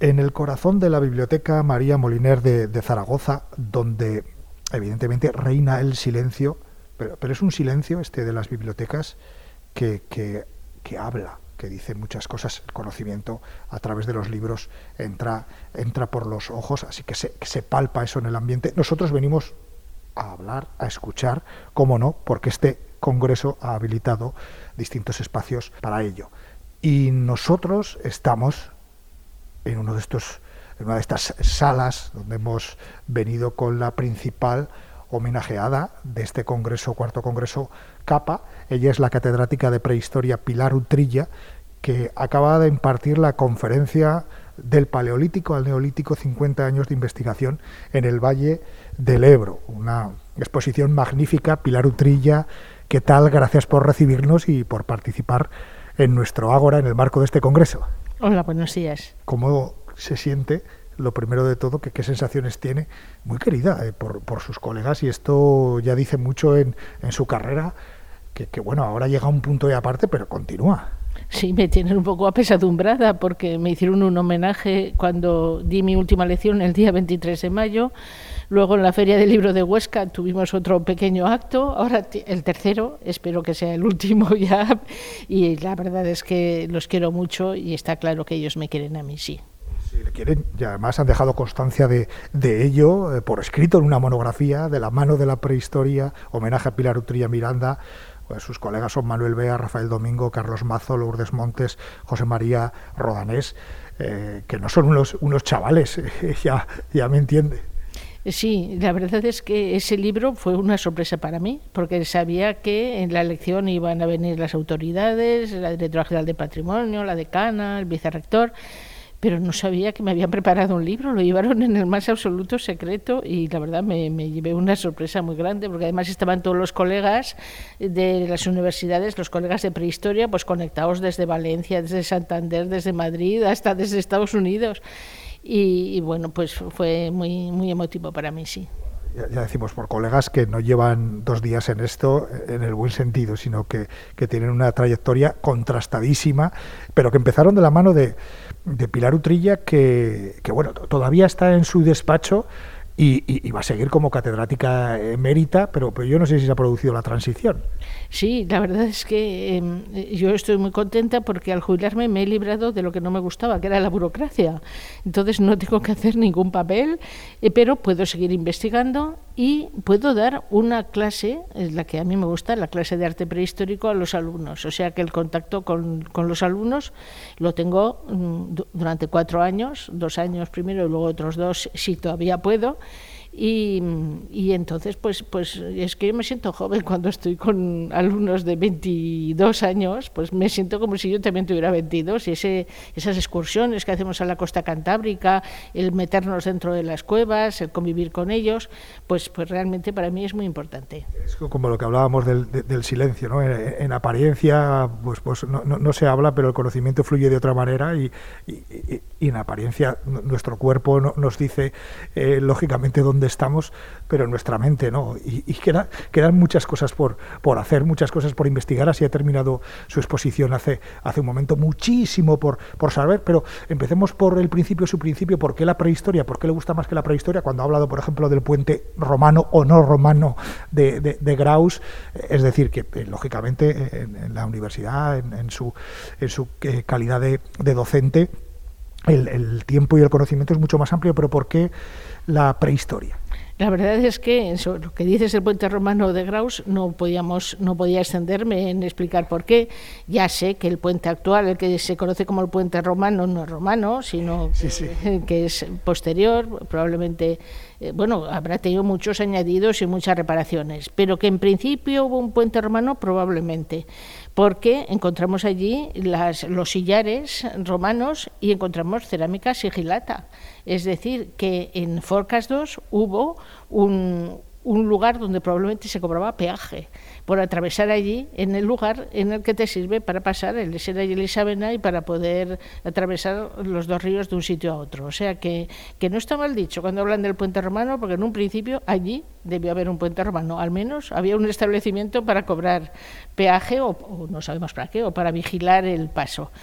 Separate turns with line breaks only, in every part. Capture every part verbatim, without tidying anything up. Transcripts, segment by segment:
en el corazón de la Biblioteca María Moliner de, de Zaragoza, donde evidentemente reina el silencio, pero, pero es un silencio este de las bibliotecas que, que, que habla, que dice muchas cosas. El conocimiento a través de los libros entra, entra por los ojos, así que se, que se palpa eso en el ambiente. Nosotros venimos a hablar, a escuchar, cómo no, porque este congreso ha habilitado distintos espacios para ello. Y nosotros estamos en uno de estos, en una de estas salas donde hemos venido con la principal homenajeada de este congreso, cuarto congreso Capa. Ella es la catedrática de prehistoria Pilar Utrilla, que acaba de impartir la conferencia del Paleolítico al Neolítico, cincuenta años de investigación en el Valle del Ebro. Una exposición magnífica. Pilar Utrilla, ¿qué tal? Gracias por recibirnos y por participar en nuestro Ágora en el marco de este congreso.
Hola, buenos días.
¿Cómo se siente, lo primero de todo, que qué sensaciones tiene? Muy querida eh, por, por sus colegas, y esto ya dice mucho en, en su carrera, que, que bueno, ahora llega a un punto de aparte, pero continúa.
Sí, me tienen un poco apesadumbrada porque me hicieron un homenaje cuando di mi última lección el día veintitrés de mayo. Luego en la Feria del Libro de Huesca tuvimos otro pequeño acto, ahora el tercero, espero que sea el último ya, y la verdad es que los quiero mucho y está claro que ellos me quieren a mí, sí.
Sí, le quieren, y además han dejado constancia de, de ello eh, por escrito en una monografía de la mano de la prehistoria, homenaje a Pilar Utrilla Miranda. Pues sus colegas son Manuel Bea, Rafael Domingo, Carlos Mazo, Lourdes Montes, José María Rodanés, eh, que no son unos, unos chavales, eh, ya, ya me entiende.
Sí, la verdad es que ese libro fue una sorpresa para mí, porque sabía que en la elección iban a venir las autoridades, la directora general de Patrimonio, la decana, el vicerrector, pero no sabía que me habían preparado un libro, lo llevaron en el más absoluto secreto y la verdad me, me llevé una sorpresa muy grande, porque además estaban todos los colegas de las universidades, los colegas de prehistoria, pues conectados desde Valencia, desde Santander, desde Madrid, hasta desde Estados Unidos. Y, y bueno, pues fue muy, muy emotivo para mí, sí.
Ya, ya decimos por colegas que no llevan dos días en esto en el buen sentido, sino que, que tienen una trayectoria contrastadísima, pero que empezaron de la mano de, de Pilar Utrilla, que, que bueno, todavía está en su despacho y, y, y va a seguir como catedrática emérita, pero, pero yo no sé si se ha producido la transición.
Sí, la verdad es que eh, yo estoy muy contenta porque al jubilarme me he librado de lo que no me gustaba, que era la burocracia. Entonces no tengo que hacer ningún papel, eh, pero puedo seguir investigando y puedo dar una clase, es la que a mí me gusta, la clase de arte prehistórico a los alumnos. O sea que el contacto con, con los alumnos lo tengo mm, durante cuatro años, dos años primero y luego otros dos si todavía puedo. Y, y entonces pues pues es que yo me siento joven cuando estoy con alumnos de veintidós años, pues me siento como si yo también tuviera veintidós, y ese, esas excursiones que hacemos a la costa cantábrica, el meternos dentro de las cuevas, el convivir con ellos, pues pues realmente para mí es muy importante.
Es como lo que hablábamos del, de, del silencio, ¿no? En, en apariencia pues, pues no, no, no se habla, pero el conocimiento fluye de otra manera y, y, y, y en apariencia nuestro cuerpo no, nos dice eh, lógicamente dónde estamos, pero en nuestra mente no, y, y queda, quedan muchas cosas por, por hacer, muchas cosas por investigar. Así ha terminado su exposición hace, hace un momento, muchísimo por, por saber, pero empecemos por el principio, su principio. ¿Por qué la prehistoria? ¿Por qué le gusta más que la prehistoria? Cuando ha hablado, por ejemplo, del puente romano o no romano de, de, de Graus, es decir, que eh, lógicamente en, en la universidad, en, en su, en su eh, calidad de, de docente, el, el tiempo y el conocimiento es mucho más amplio, pero ¿por qué la prehistoria?
La verdad es que sobre lo que dices del puente romano de Graus no podíamos, no podía extenderme en explicar por qué. Ya sé que el puente actual, el que se conoce como el puente romano, no es romano, sino
sí,
que,
sí.
que es posterior, probablemente, eh, bueno, habrá tenido muchos añadidos y muchas reparaciones, pero que en principio hubo un puente romano probablemente, porque encontramos allí las, los sillares romanos y encontramos cerámica sigilata. Es decir, que en Forcas dos hubo un, un lugar donde probablemente se cobraba peaje por atravesar allí, en el lugar en el que te sirve para pasar el Esera y el Isabena y para poder atravesar los dos ríos de un sitio a otro. O sea que, que no está mal dicho cuando hablan del puente romano, porque en un principio allí debió haber un puente romano, al menos había un establecimiento para cobrar peaje o, o no sabemos para qué, o para vigilar el paso.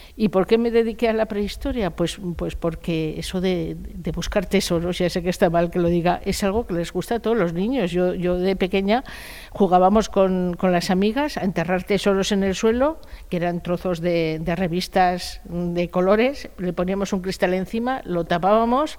¿Y por qué me dediqué a la prehistoria? Pues, pues porque eso de, de buscar tesoros, ya sé que está mal que lo diga, es algo que les gusta a todos los niños. Yo, yo de pequeña jugábamos con, con las amigas a enterrar tesoros en el suelo, que eran trozos de, de revistas de colores, le poníamos un cristal encima, lo tapábamos,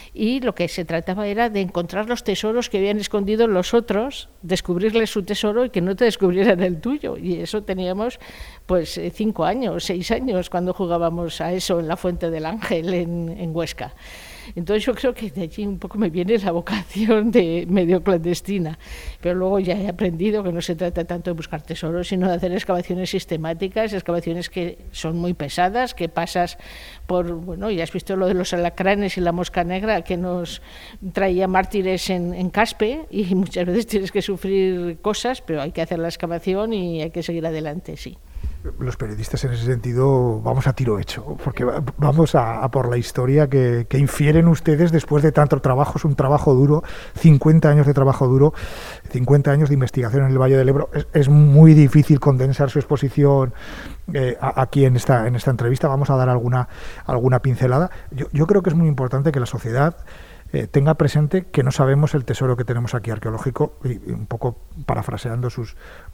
y lo que se trataba era de encontrar los tesoros que habían escondido los otros, descubrirles su tesoro y que no te descubrieran el tuyo. Y eso teníamos pues cinco años, seis años cuando jugábamos a eso en la Fuente del Ángel en, en Huesca. Entonces yo creo que de allí un poco me viene la vocación de medio clandestina, pero luego ya he aprendido que no se trata tanto de buscar tesoros, sino de hacer excavaciones sistemáticas, excavaciones que son muy pesadas, que pasas por, bueno, ya has visto lo de los alacranes y la mosca negra que nos traía mártires en, en Caspe, y muchas veces tienes que sufrir cosas, pero hay que hacer la excavación y hay que seguir adelante, sí.
Los periodistas en ese sentido vamos a tiro hecho, porque vamos a, a por la historia que, que infieren ustedes después de tanto trabajo. Es un trabajo duro, cincuenta años de trabajo duro, cincuenta años de investigación en el Valle del Ebro. Es, es muy difícil condensar su exposición eh, aquí en esta, en esta entrevista. Vamos a dar alguna, alguna pincelada. Yo, yo creo que es muy importante que la sociedad Eh, tenga presente que no sabemos el tesoro que tenemos aquí arqueológico, y, y un poco parafraseando sus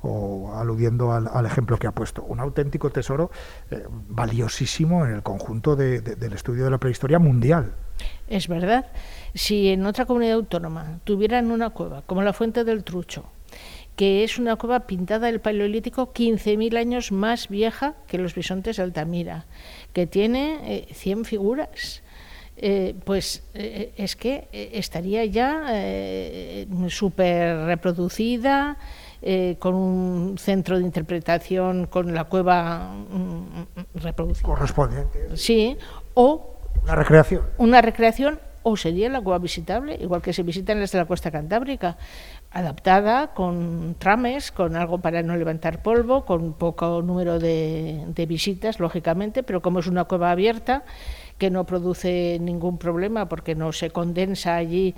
o aludiendo al, al ejemplo que ha puesto, un auténtico tesoro eh, valiosísimo en el conjunto de, de, del estudio de la prehistoria mundial.
Es verdad. Si en otra comunidad autónoma tuvieran una cueva como la Fuente del Trucho, que es una cueva pintada del Paleolítico quince mil años más vieja que los bisontes de Altamira, que tiene eh, cien figuras, Eh, pues eh, es que estaría ya eh, súper reproducida, eh, con un centro de interpretación, con la cueva mm, reproducida.
Correspondiente.
Sí, o
una recreación.
Una recreación, o sería la cueva visitable, igual que se visitan las de la costa cantábrica, adaptada con trames, con algo para no levantar polvo, con poco número de, de visitas, lógicamente, pero como es una cueva abierta, que no produce ningún problema porque no se condensa allí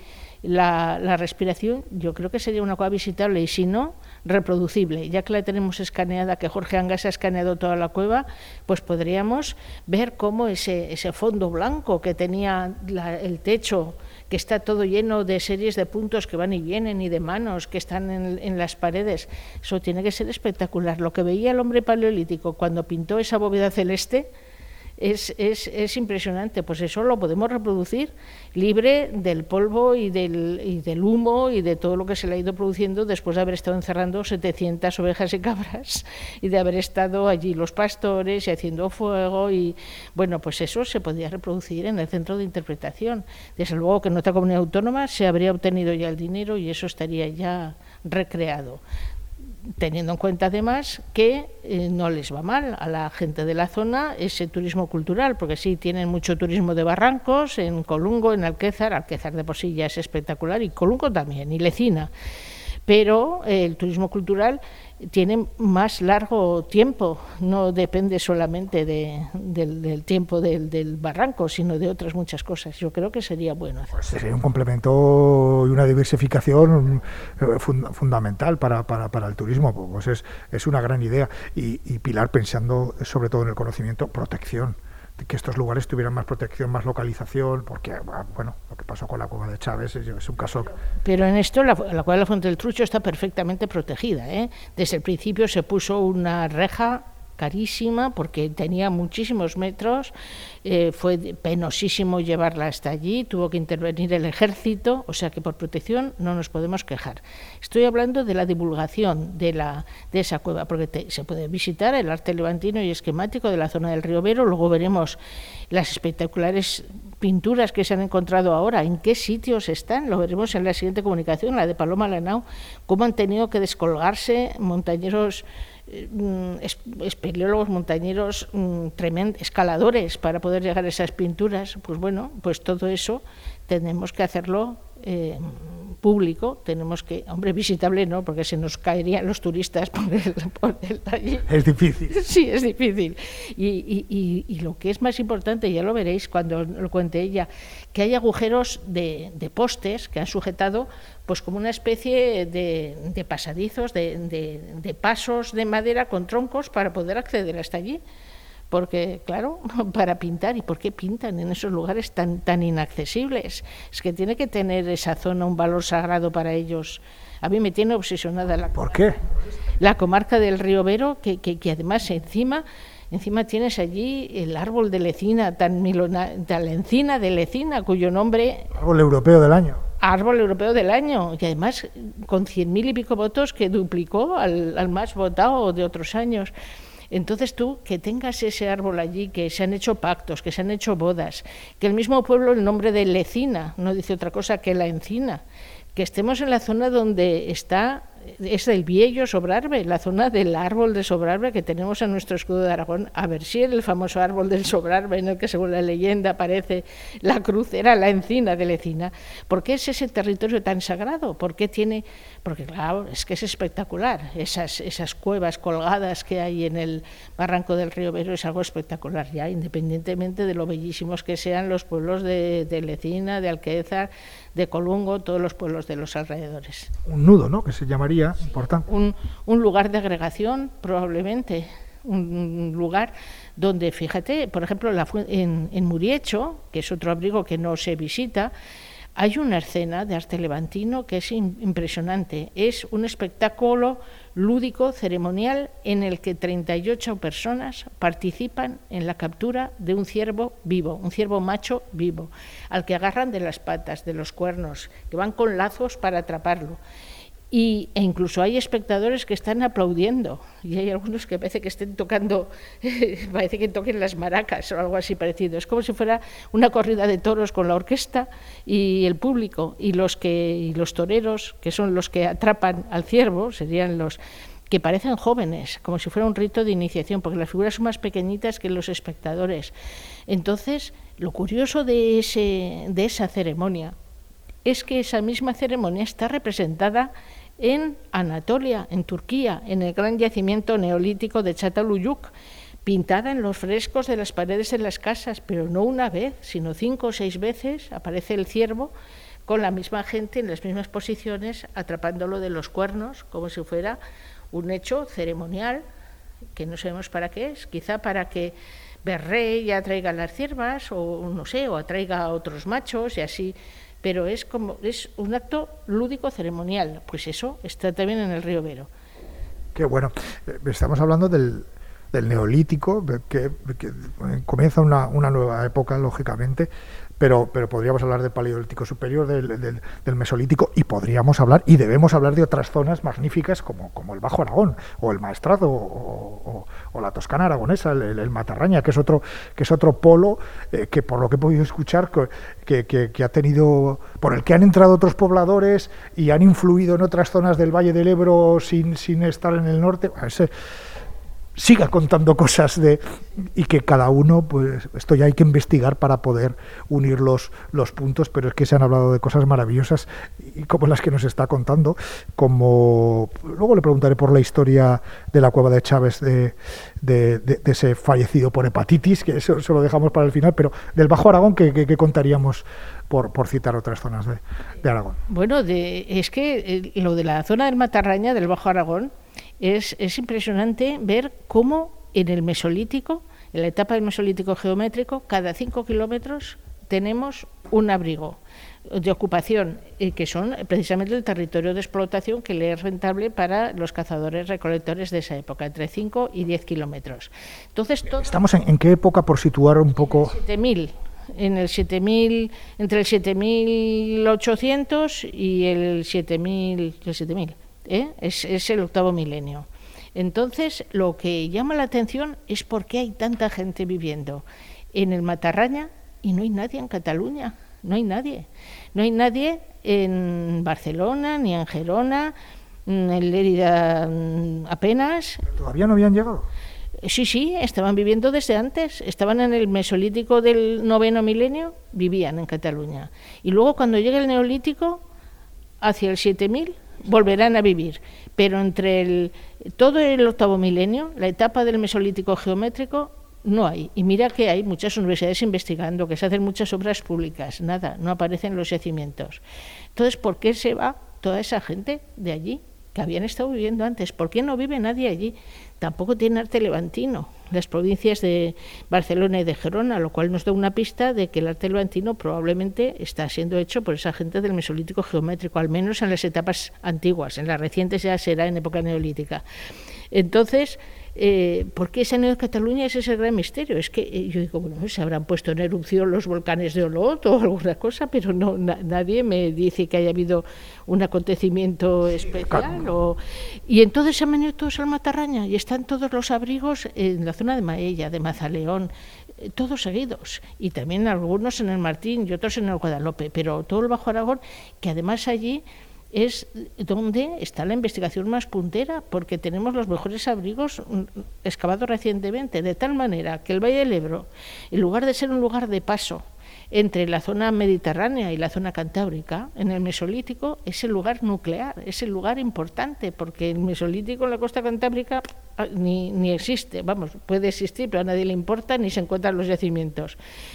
la, la respiración, yo creo que sería una cueva visitable, y si no, reproducible. Ya que la tenemos escaneada, que Jorge Angas ha escaneado toda la cueva, pues podríamos ver cómo ese, ese fondo blanco que tenía la, el techo, que está todo lleno de series de puntos que van y vienen, y de manos que están en, en las paredes, eso tiene que ser espectacular. Lo que veía el hombre paleolítico cuando pintó esa bóveda celeste Es, es, es impresionante. Pues eso lo podemos reproducir libre del polvo y del, y del humo y de todo lo que se le ha ido produciendo después de haber estado encerrando setecientas ovejas y cabras, y de haber estado allí los pastores y haciendo fuego, y bueno, pues eso se podría reproducir en el centro de interpretación. Desde luego que en otra comunidad autónoma se habría obtenido ya el dinero y eso estaría ya recreado, teniendo en cuenta además que eh, no les va mal a la gente de la zona ese turismo cultural, porque sí, tienen mucho turismo de barrancos en Colungo, en Alquézar. Alquézar de por sí ya es espectacular, y Colungo también, y Lecina, pero eh, el turismo cultural tiene más largo tiempo, no depende solamente de, del, del tiempo del, del barranco, sino de otras muchas cosas. Yo creo que sería bueno hacer.
Pues sería un complemento y una diversificación fund fundamental para, para, para el turismo. Pues es, es una gran idea. Y, y Pilar, pensando sobre todo en el conocimiento, protección, que estos lugares tuvieran más protección, más localización, porque bueno, lo que pasó con la cueva de Chávez es, es un caso.
Pero en esto la, la cueva de la Fuente del Trucho está perfectamente protegida, ¿eh? Desde el principio se puso una reja carísima porque tenía muchísimos metros, eh, fue penosísimo llevarla hasta allí, tuvo que intervenir el ejército, o sea que por protección no nos podemos quejar. Estoy hablando de la divulgación de, la, de esa cueva, porque te, se puede visitar el arte levantino y esquemático de la zona del río Vero, luego veremos las espectaculares pinturas que se han encontrado ahora, en qué sitios están, lo veremos en la siguiente comunicación, la de Paloma Lanao, cómo han tenido que descolgarse montañeros, espeleólogos, montañeros tremendos, escaladores, para poder llegar a esas pinturas. Pues bueno, pues todo eso tenemos que hacerlo eh, público, tenemos que, hombre, visitable no, porque se nos caerían los turistas por el, por el allí.
Es difícil.
Sí, es difícil. Y, y, y, y lo que es más importante, ya lo veréis cuando lo cuente ella, que hay agujeros de, de postes que han sujetado, pues como una especie de, de pasadizos, de, de, de pasos de madera con troncos para poder acceder hasta allí. porque, claro, para pintar, ¿y por qué pintan en esos lugares tan, tan inaccesibles? Es que tiene que tener esa zona un valor sagrado para ellos. A mí me tiene obsesionada la
¿Por qué?
La comarca del Río Vero, que, que, que además encima, encima tienes allí el árbol de lecina, tan milona, la encina de lecina, cuyo nombre...
Árbol europeo del año.
Árbol europeo del año, y además con cien mil y pico votos que duplicó al, al más votado de otros años. Entonces tú, que tengas ese árbol allí, que se han hecho pactos, que se han hecho bodas, que el mismo pueblo, el nombre de Lecina, no dice otra cosa que la encina, que estemos en la zona donde está, es el Viejo Sobrarbe, la zona del árbol de Sobrarbe que tenemos en nuestro escudo de Aragón. A ver si el famoso árbol del Sobrarbe, en el que según la leyenda aparece la cruz, era la encina de Lecina. ¿Por qué es ese territorio tan sagrado? ¿Por qué tiene...? Porque claro, es que es espectacular. Esas, esas cuevas colgadas que hay en el barranco del Río Vero es algo espectacular ya, independientemente de lo bellísimos que sean los pueblos de, de Lecina, de Alquézar, de Colungo, todos los pueblos de los alrededores.
Un nudo, ¿no?, que se llamaría importante.
Un, un lugar de agregación, probablemente, un lugar donde, fíjate, por ejemplo, la, en, en Muriecho, que es otro abrigo que no se visita, hay una escena de arte levantino que es impresionante. Es un espectáculo lúdico, ceremonial, en el que treinta y ocho personas participan en la captura de un ciervo vivo, un ciervo macho vivo, al que agarran de las patas, de los cuernos, que van con lazos para atraparlo. Y, e incluso hay espectadores que están aplaudiendo, y hay algunos que parece que estén tocando, parece que toquen las maracas o algo así parecido. Es como si fuera una corrida de toros con la orquesta y el público, y los, que, y los toreros, que son los que atrapan al ciervo, serían los que parecen jóvenes, como si fuera un rito de iniciación, porque las figuras son más pequeñitas que los espectadores. Entonces, lo curioso de, ese, de esa ceremonia es que esa misma ceremonia está representada en Anatolia, en Turquía, en el gran yacimiento neolítico de Çatalhöyük, pintada en los frescos de las paredes de las casas, pero no una vez, sino cinco o seis veces aparece el ciervo con la misma gente en las mismas posiciones, atrapándolo de los cuernos, como si fuera un hecho ceremonial, que no sabemos para qué es, quizá para que berree atraiga a las ciervas, o no sé, o atraiga a otros machos y así. Pero es como es un acto lúdico ceremonial, pues eso está también en el Río Vero.
Qué bueno. Estamos hablando del, del Neolítico, que, que comienza una, una nueva época, lógicamente, pero, pero podríamos hablar del Paleolítico Superior, del, del, del Mesolítico, y podríamos hablar, y debemos hablar de otras zonas magníficas como, como el Bajo Aragón, o el Maestrazgo, o, o, o la Toscana aragonesa, el, el Matarraña, que es otro, que es otro polo eh, que, por lo que he podido escuchar, que, que, que ha tenido, por el que han entrado otros pobladores y han influido en otras zonas del Valle del Ebro sin, sin estar en el norte. Ese, siga contando cosas de y que cada uno, pues esto ya hay que investigar para poder unir los, los puntos, pero es que se han hablado de cosas maravillosas y como las que nos está contando, como luego le preguntaré por la historia de la cueva de Chávez, de, de, de, de ese fallecido por hepatitis, que eso se lo dejamos para el final, pero del Bajo Aragón, que, que, que contaríamos por, por citar otras zonas de, de Aragón.
Bueno, de, es que lo de la zona del Matarraña, del Bajo Aragón, Es, es impresionante ver cómo en el Mesolítico, en la etapa del Mesolítico geométrico, cada cinco kilómetros tenemos un abrigo de ocupación, eh, que son precisamente el territorio de explotación que le es rentable para los cazadores recolectores de esa época, entre cinco y diez kilómetros. Entonces, todo
¿Estamos en, en qué época, por situar un poco?
siete mil, en el siete mil, entre el siete mil ochocientos y el siete mil, el siete mil. ¿Eh? Es, es el octavo milenio. Entonces, lo que llama la atención es por qué hay tanta gente viviendo en el Matarraña y no hay nadie en Cataluña, no hay nadie. No hay nadie en Barcelona, ni en Gerona, en Lérida apenas.
¿Todavía no habían llegado?
Sí, sí, estaban viviendo desde antes, estaban en el Mesolítico del noveno milenio, vivían en Cataluña. Y luego cuando llega el Neolítico, hacia el siete mil, volverán a vivir, pero entre el, todo el octavo milenio, la etapa del Mesolítico geométrico, no hay. Y mira que hay muchas universidades investigando, que se hacen muchas obras públicas, nada, no aparecen los yacimientos. Entonces, ¿por qué se va toda esa gente de allí? que habían estado viviendo antes. ¿Por qué no vive nadie allí? Tampoco tiene arte levantino las provincias de Barcelona y de Gerona, lo cual nos da una pista de que el arte levantino probablemente está siendo hecho por esa gente del Mesolítico geométrico, al menos en las etapas antiguas. En las recientes ya será en época neolítica. Entonces, eh, ¿por qué se han ido a Cataluña? Ese es el gran misterio. Es que eh, yo digo, bueno, se habrán puesto en erupción los volcanes de Olot o alguna cosa, pero no na, nadie me dice que haya habido un acontecimiento especial. O, y entonces se han venido todos al Matarraña y están todos los abrigos en la zona de Maella, de Mazaleón, eh, todos seguidos. Y también algunos en el Martín y otros en el Guadalope, pero todo el Bajo Aragón, que además allí es donde está la investigación más puntera, porque tenemos los mejores abrigos excavados recientemente, de tal manera que el Valle del Ebro, en lugar de ser un lugar de paso entre la zona mediterránea y la zona cantábrica, en el Mesolítico es el lugar nuclear, es el lugar importante, porque el Mesolítico en la costa cantábrica ni, ni existe, vamos, puede existir, pero a nadie le importa, ni se encuentran los yacimientos.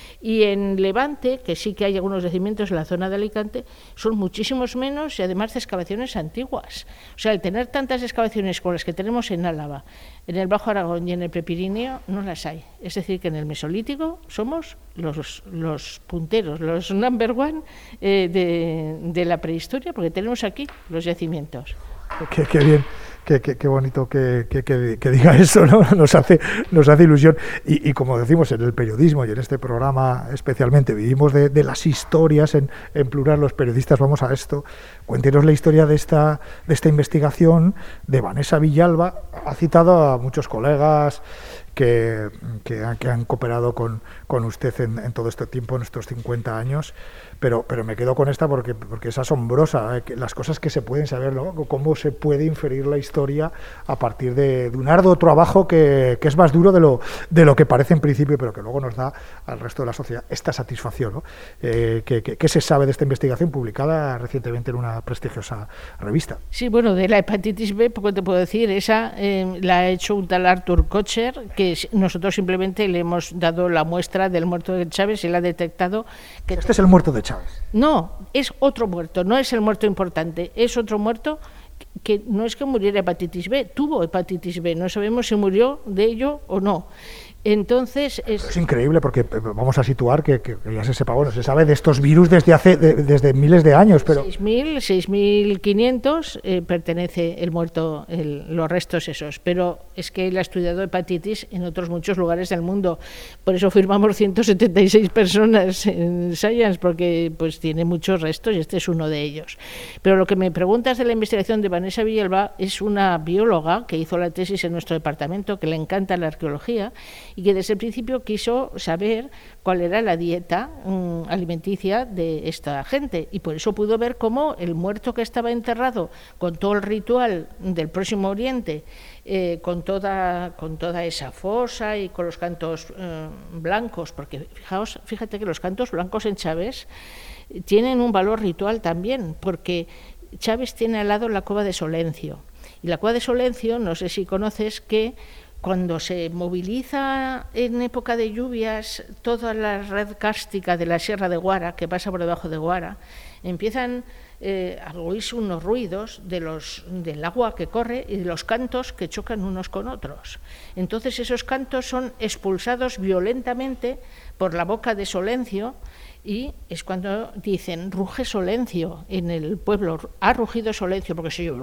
Y en Levante, que sí que hay algunos yacimientos en la zona de Alicante, son muchísimos menos y además de excavaciones antiguas. O sea, el tener tantas excavaciones como las que tenemos en Álava, en el Bajo Aragón y en el Prepirineo, no las hay. Es decir, que en el Mesolítico somos los, los punteros, los number one eh, de, de la prehistoria, porque tenemos aquí los yacimientos.
Qué, qué bien. Qué, qué, qué bonito que, que, que, que diga eso, ¿no? Nos hace, nos hace ilusión. Y, y como decimos en el periodismo y en este programa especialmente, vivimos de, de las historias, en, en plural los periodistas vamos a esto. Cuéntenos la historia de esta, de esta investigación de Vanessa Villalba. Ha citado a muchos colegas que, que, han, que han cooperado con, con usted en, en todo este tiempo, en estos cincuenta años. Pero, pero me quedo con esta porque, porque es asombrosa, ¿eh? Que las cosas que se pueden saber, ¿no? Cómo se puede inferir la historia a partir de, de un arduo trabajo que, que es más duro de lo, de lo que parece en principio, pero que luego nos da al resto de la sociedad esta satisfacción, ¿no? Eh, que, que, ¿Qué se sabe de esta investigación publicada recientemente en una prestigiosa revista?
Sí, bueno, de la hepatitis B, poco te puedo decir. Esa eh, la ha hecho un tal Arthur Kocher, que nosotros simplemente le hemos dado la muestra del muerto de Chávez y él ha detectado que...
Este es el muerto de Chávez.
No, es otro muerto, no es el muerto importante, es otro muerto que no es que muriera hepatitis B, tuvo hepatitis B, no sabemos si murió de ello o no. Entonces es...
es increíble porque vamos a situar que, que ya se sepa, bueno, se sabe de estos virus desde hace de, desde miles de años, pero
seis mil, seis mil quinientos eh, pertenece el muerto, el, los restos esos, pero es que él ha estudiado hepatitis en otros muchos lugares del mundo, por eso firmamos ciento setenta y seis personas en Science, porque pues tiene muchos restos y este es uno de ellos. Pero lo que me preguntas de la investigación de Vanessa Villalba es una bióloga que hizo la tesis en nuestro departamento, que le encanta la arqueología y que desde el principio quiso saber cuál era la dieta um, alimenticia de esta gente, y por eso pudo ver cómo el muerto que estaba enterrado con todo el ritual del Próximo Oriente, eh, con toda con toda esa fosa y con los cantos eh, blancos, porque fijaos, fíjate que los cantos blancos en Chávez tienen un valor ritual también, porque Chávez tiene al lado la cueva de Solencio, y la cueva de Solencio, no sé si conoces que cuando se moviliza en época de lluvias toda la red cárstica de la Sierra de Guara, que pasa por debajo de Guara, empiezan eh, a oírse unos ruidos de los, del agua que corre y de los cantos que chocan unos con otros. Entonces esos cantos son expulsados violentamente por la boca de Solencio, y es cuando dicen ruge Solencio en el pueblo, ha rugido Solencio, porque se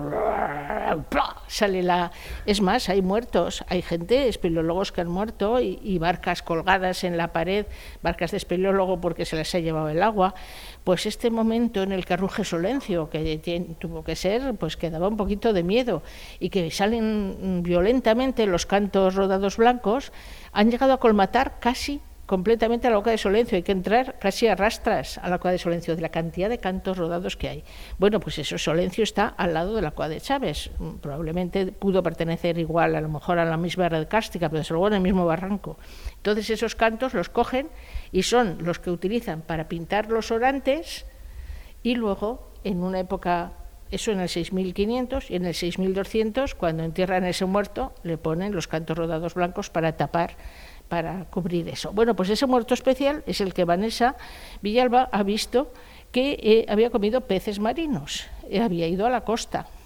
sale la... Es más, hay muertos, hay gente, espeleólogos que han muerto y, y barcas colgadas en la pared, barcas de espeleólogo porque se las ha llevado el agua. Pues este momento en el que ruge Solencio, que tiene, tuvo que ser, pues que daba un poquito de miedo, y que salen violentamente los cantos rodados blancos, han llegado a colmatar casi completamente a la cueva de Solencio. Hay que entrar casi a rastras a la cueva de Solencio de la cantidad de cantos rodados que hay. Bueno, pues eso, Solencio está al lado de la cueva de Chávez. Probablemente pudo pertenecer igual, a lo mejor a la misma red cárstica, pero desde luego en el mismo barranco. Entonces esos cantos los cogen y son los que utilizan para pintar los orantes, y luego en una época, eso en el seis mil quinientos, y en el seis mil doscientos, cuando entierran a ese muerto, le ponen los cantos rodados blancos para tapar, para cubrir eso. Bueno, pues ese muerto especial es el que Vanessa Villalba ha visto que eh, había comido peces marinos, eh, había ido a la costa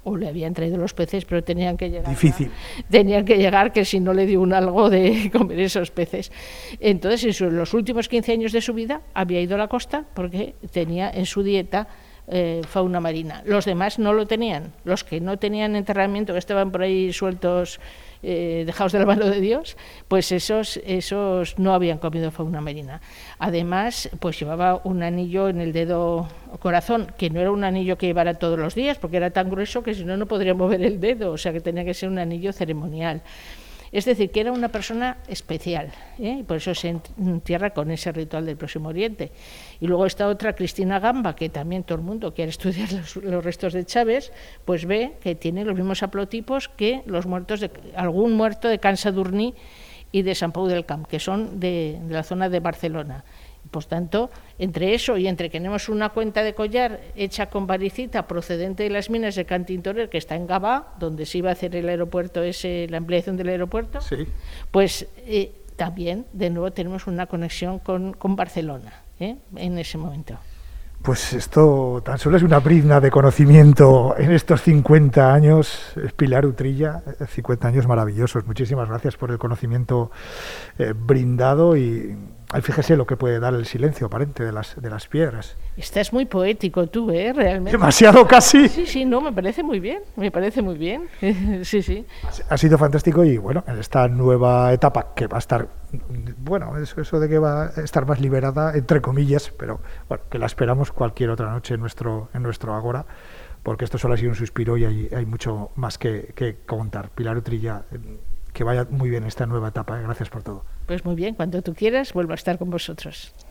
o le habían traído los peces, pero tenían que llegar.
Difícil.
A, tenían que llegar, que si no le dio un algo de comer esos peces. Entonces, en su, los últimos quince años de su vida, había ido a la costa porque tenía en su dieta eh, fauna marina. Los demás no lo tenían. Los que no tenían enterramiento, que estaban por ahí sueltos, eh, dejados de la mano de Dios, pues esos, esos no habían comido fauna marina. Además, pues llevaba un anillo en el dedo corazón, que no era un anillo que llevara todos los días, porque era tan grueso que si no, no podría mover el dedo, o sea que tenía que ser un anillo ceremonial. Es decir, que era una persona especial, ¿eh? Y por eso se entierra con ese ritual del Próximo Oriente. Y luego está otra, Cristina Gamba, que también todo el mundo quiere estudiar los, los restos de Chávez, pues ve que tiene los mismos haplotipos que los muertos de algún muerto de Can Sadurní y de Sant Pau del Camp, que son de, de la zona de Barcelona. Por tanto, entre eso y entre que tenemos una cuenta de collar hecha con varicita procedente de las minas de Can Tintorer, que está en Gavà, donde se iba a hacer el aeropuerto, ese, la ampliación del aeropuerto, sí. pues eh, también de nuevo tenemos una conexión con, con Barcelona, ¿eh? en ese momento.
Pues esto tan solo es una brizna de conocimiento en estos cincuenta años, Pilar Utrilla, cincuenta años maravillosos. Muchísimas gracias por el conocimiento eh, brindado y fíjese lo que puede dar el silencio aparente de las, de las piedras.
Estás muy poético tú, ¿eh? Realmente.
Demasiado casi.
Sí, sí, no, me parece muy bien, me parece muy bien. sí, sí.
Ha sido fantástico y bueno, en esta nueva etapa que va a estar, bueno, eso, eso de que va a estar más liberada, entre comillas, pero bueno, que la esperamos cualquier otra noche en nuestro, en nuestro Ágora, porque esto solo ha sido un suspiro y hay, hay mucho más que, que contar. Pilar Utrilla, que vaya muy bien esta nueva etapa, ¿eh? Gracias por todo.
Pues muy bien, cuando tú quieras vuelvo a estar con vosotros.